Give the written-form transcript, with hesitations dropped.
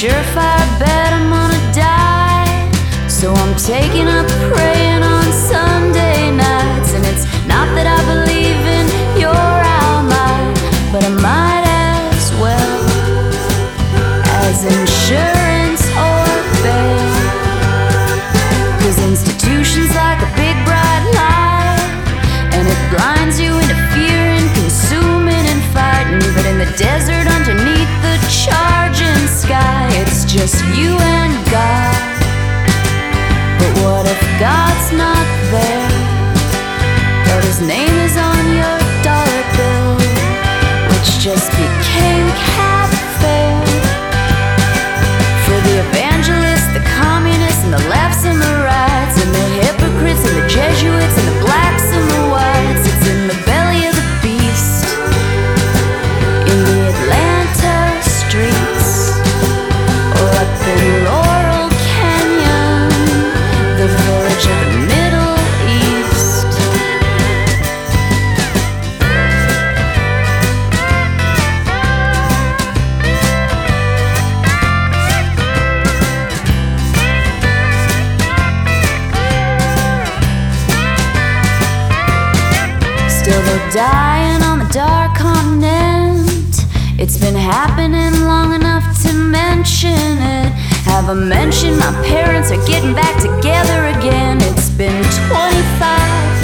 surefire bet I'm gonna die. So I'm taking up praying on Sunday nights. And it's not that I believe in your outline, but I might as well as insurance or bail. 'Cause institutions like a big bright light, and it blinds you into fear and consuming and fighting. But in the desert underneath the charging sky, it's just you and God. But what if God's not there, but his name is on your dollar bill, which just became cab fare for the evangelists, the communists, and the lefts and the rights, and the hypocrites and the Jesuits and the blacks and the whites. It's in the belly of the beast, in the Atlanta streets, or up in Laurel Canyon, the village of the Middle East. Still they're dying on the dark continent. It's been happening long enough to mention it. Have I mentioned my parents are getting back together again? It's been 25